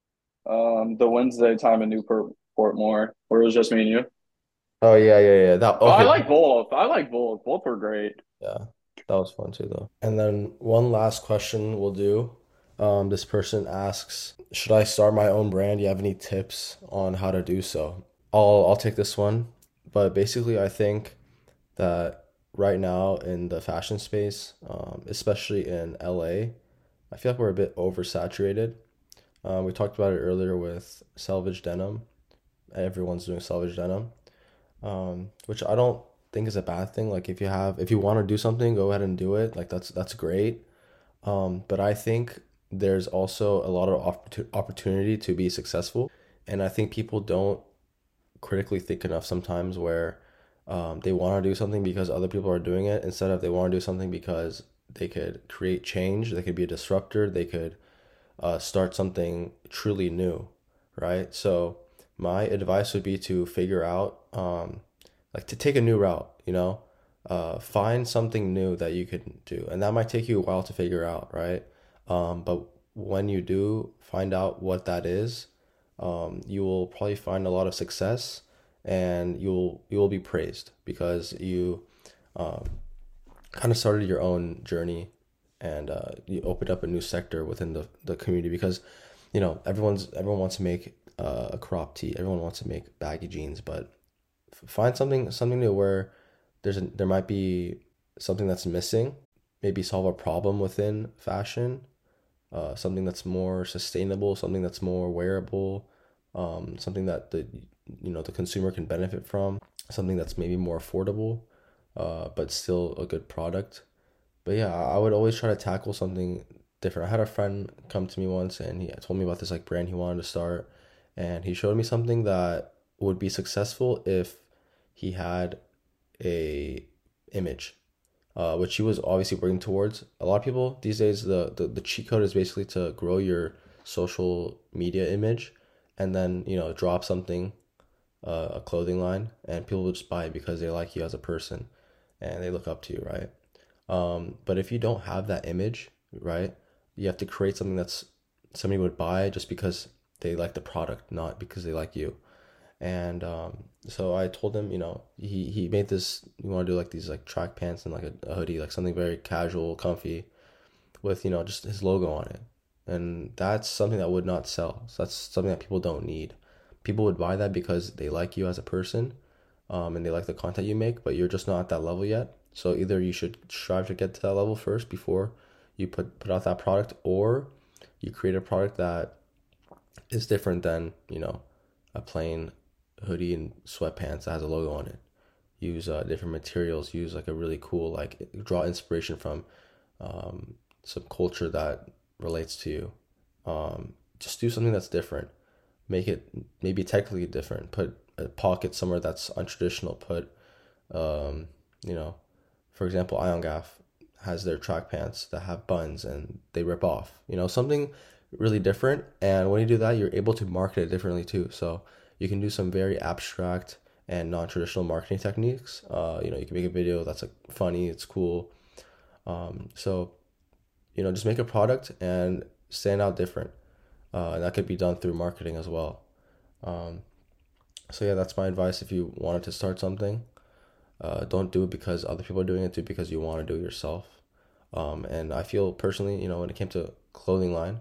um the Wednesday time in Newport Port more, where it was just me and you. Oh yeah, yeah, yeah. That Oh, I okay. like both. I like both. Both were great. Yeah, that was fun too, though. And then one last question we'll do. Um, this person asks, should I start my own brand? Do you have any tips on how to do so? I'll I'll take this one. But basically, I think that right now in the fashion space, um, especially in L A, I feel like we're a bit oversaturated. Um, we talked about it earlier with selvage denim. Everyone's doing selvage denim, um, which I don't think is a bad thing. Like if you have, if you want to do something, go ahead and do it. Like that's that's great. Um, but I think there's also a lot of opportu- opportunity to be successful, and I think people don't critically think enough sometimes where um, they want to do something because other people are doing it instead of they want to do something because they could create change, they could be a disruptor, they could uh, start something truly new, right? So my advice would be to figure out, um, like to take a new route, you know, uh, find something new that you can do, and that might take you a while to figure out, right? Um, but when you do find out what that is, um, you will probably find a lot of success, and you'll you will be praised because you um, kind of started your own journey, and uh, you opened up a new sector within the, the community because you know everyone's everyone wants to make uh, a crop tee, everyone wants to make baggy jeans, but f- find something something new where there's a, there might be something that's missing, maybe solve a problem within fashion, uh, something that's more sustainable, something that's more wearable, um, something that the you know the consumer can benefit from, something that's maybe more affordable, uh, but still a good product. But yeah, I would always try to tackle something different. I had a friend come to me once and he told me about this like brand he wanted to start, and he showed me something that would be successful if he had a image, uh, which he was obviously working towards. A lot of people these days, the, the the cheat code is basically to grow your social media image, and then you know drop something, uh, a clothing line, and people will just buy it because they like you as a person, and they look up to you, right? Um, but if you don't have that image, right, you have to create something that's somebody would buy just because they like the product, not because they like you. And um, so I told him, you know, he he made this. You want to do like these like track pants and like a, a hoodie, like something very casual, comfy, with you know just his logo on it. And that's something that would not sell. So that's something that people don't need. People would buy that because they like you as a person, um, and they like the content you make, but you're just not at that level yet. So either you should strive to get to that level first before you put put out that product, or you create a product that is different than, you know, a plain hoodie and sweatpants that has a logo on it. Use uh, different materials. Use like a really cool, like draw inspiration from um, some culture that relates to you. Um, just do something that's different. Make it maybe technically different. Put a pocket somewhere that's untraditional. Put, um, you know, for example, Ion Gaff has their track pants that have buttons and they rip off. You know, something really different. And when you do that, you're able to market it differently too. So you can do some very abstract and non-traditional marketing techniques. Uh, you know, you can make a video that's like funny, it's cool. Um, so, you know, just make a product and stand out different. Uh, and that could be done through marketing as well. Um, so yeah, that's my advice. If you wanted to start something, uh, don't do it because other people are doing it. Do it because you want to do it yourself. Um, and I feel personally, you know, when it came to clothing line,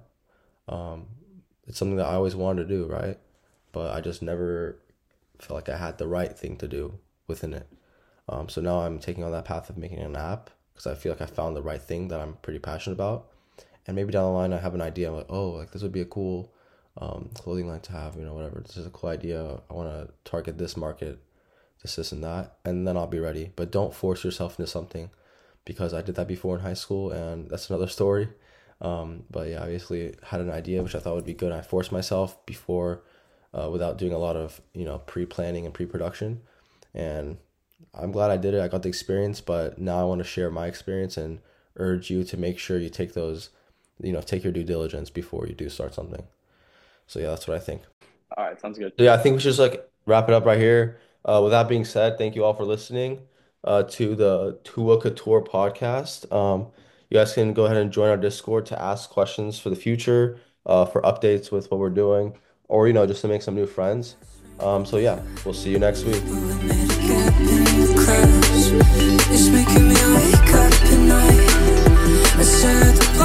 um, it's something that I always wanted to do, right? But I just never felt like I had the right thing to do within it. Um, so now I'm taking on that path of making an app because I feel like I found the right thing that I'm pretty passionate about. And maybe down the line I have an idea. I'm like, oh, like this would be a cool um, clothing line to have, you know, whatever. This is a cool idea. I want to target this market, this, this, and that. And then I'll be ready. But don't force yourself into something, because I did that before in high school and that's another story. Um, but yeah, obviously had an idea which I thought would be good. I forced myself before uh, without doing a lot of, you know, pre-planning and pre-production. And I'm glad I did it. I got the experience, but now I want to share my experience and urge you to make sure you take those, you know, take your due diligence before you do start something. So yeah, that's what I think. All right, sounds good. So yeah, I think we should just like wrap it up right here. Uh, with that being said, thank you all for listening uh, to the Tua Couture podcast. Um, you guys can go ahead and join our Discord to ask questions for the future, uh, for updates with what we're doing, or you know, just to make some new friends. Um, so yeah, we'll see you next week. It's making me wake up at night. I said the